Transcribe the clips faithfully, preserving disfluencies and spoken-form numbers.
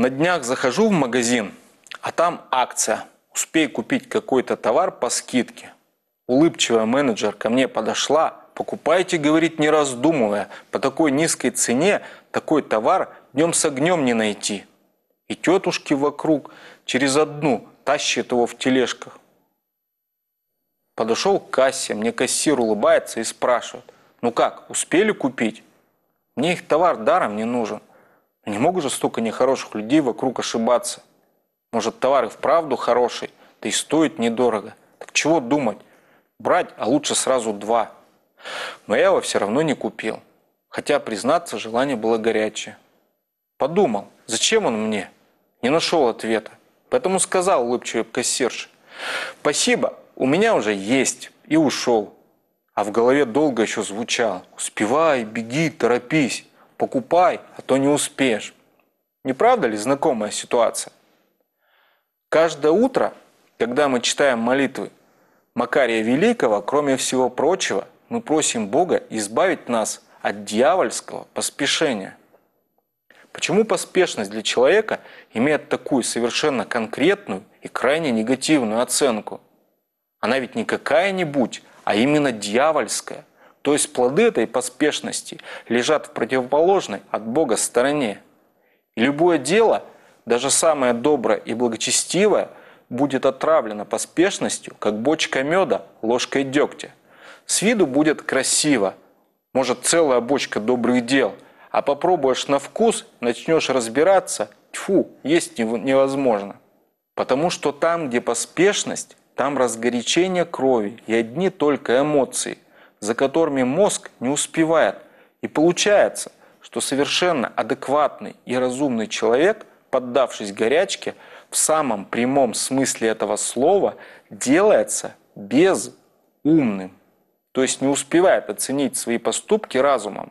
На днях захожу в магазин, а там акция. Успей купить какой-то товар по скидке. Улыбчивая менеджер ко мне подошла. Покупайте, говорит, не раздумывая. По такой низкой цене такой товар днем с огнем не найти. И тетушки вокруг через одну тащат его в тележках. Подошел к кассе, мне кассир улыбается и спрашивает: ну как, успели купить? Мне их товар даром не нужен. Не могут же столько нехороших людей вокруг ошибаться. Может, товар и вправду хороший, да и стоит недорого. Так чего думать? Брать, а лучше сразу два. Но я его все равно не купил. Хотя, признаться, желание было горячее. Подумал, зачем он мне? Не нашел ответа. Поэтому сказал улыбчивой кассирше: спасибо, у меня уже есть. И ушел. А в голове долго еще звучало: успевай, беги, торопись, покупай, а то не успеешь. Не правда ли знакомая ситуация? Каждое утро, когда мы читаем молитвы Макария Великого, кроме всего прочего, мы просим Бога избавить нас от дьявольского поспешения. Почему поспешность для человека имеет такую совершенно конкретную и крайне негативную оценку? Она ведь не какая-нибудь, а именно дьявольская. То есть плоды этой поспешности лежат в противоположной от Бога стороне. И любое дело, даже самое доброе и благочестивое, будет отравлено поспешностью, как бочка меда ложкой дегтя. С виду будет красиво, может, целая бочка добрых дел, а попробуешь на вкус, начнешь разбираться, тьфу, есть невозможно. Потому что там, где поспешность, там разгорячение крови и одни только эмоции, за которыми мозг не успевает. И получается, что совершенно адекватный и разумный человек, поддавшись горячке, в самом прямом смысле этого слова делается безумным. То есть не успевает оценить свои поступки разумом.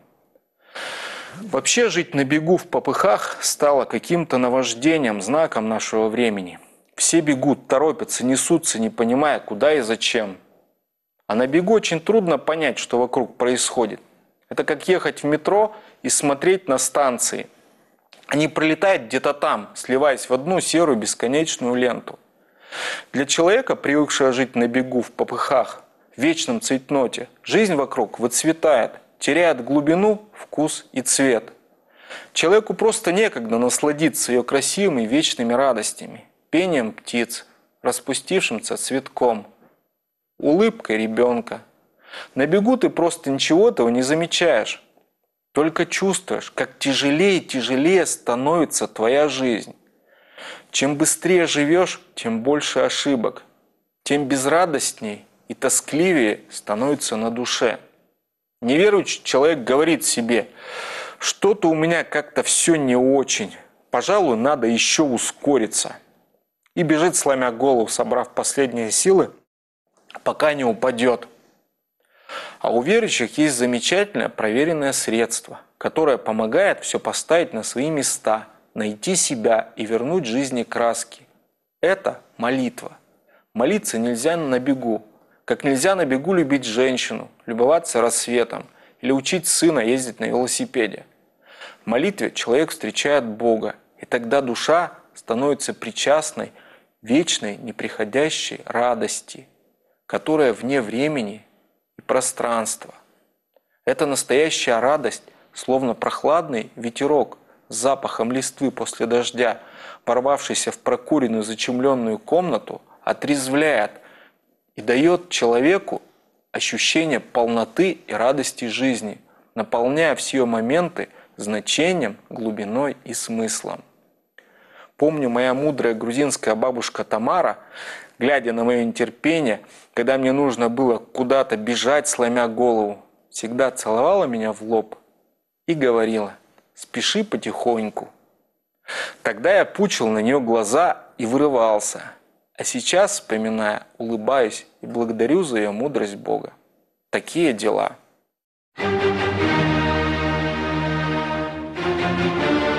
Вообще жить на бегу в попыхах стало каким-то наваждением, знаком нашего времени. Все бегут, торопятся, несутся, не понимая, куда и зачем. А на бегу очень трудно понять, что вокруг происходит. Это как ехать в метро и смотреть на станции. Они пролетают где-то там, сливаясь в одну серую бесконечную ленту. Для человека, привыкшего жить на бегу в попыхах, в вечном цветноте, жизнь вокруг выцветает, теряет глубину, вкус и цвет. Человеку просто некогда насладиться ее красивыми вечными радостями, пением птиц, распустившимся цветком, улыбкой ребенка. На бегу ты просто ничего этого не замечаешь. Только чувствуешь, как тяжелее и тяжелее становится твоя жизнь. Чем быстрее живешь, тем больше ошибок, тем безрадостней и тоскливее становится на душе. Неверующий человек говорит себе: что-то у меня как-то все не очень, пожалуй, надо еще ускориться. И бежит, сломя голову, собрав последние силы, пока не упадет. А у верующих есть замечательное проверенное средство, которое помогает все поставить на свои места, найти себя и вернуть жизни краски. Это молитва. Молиться нельзя на бегу, как нельзя на бегу любить женщину, любоваться рассветом или учить сына ездить на велосипеде. В молитве человек встречает Бога, и тогда душа становится причастной вечной неприходящей радости, которая вне времени и пространства. Это настоящая радость, словно прохладный ветерок с запахом листвы после дождя, порвавшийся в прокуренную зачумленную комнату, отрезвляет и дает человеку ощущение полноты и радости жизни, наполняя все ее моменты значением, глубиной и смыслом. Помню, моя мудрая грузинская бабушка Тамара, глядя на мое нетерпение, когда мне нужно было куда-то бежать, сломя голову, всегда целовала меня в лоб и говорила: спеши потихоньку. Тогда я пучил на нее глаза и вырывался. А сейчас, вспоминая, улыбаюсь и благодарю за ее мудрость Бога. Такие дела. Thank you.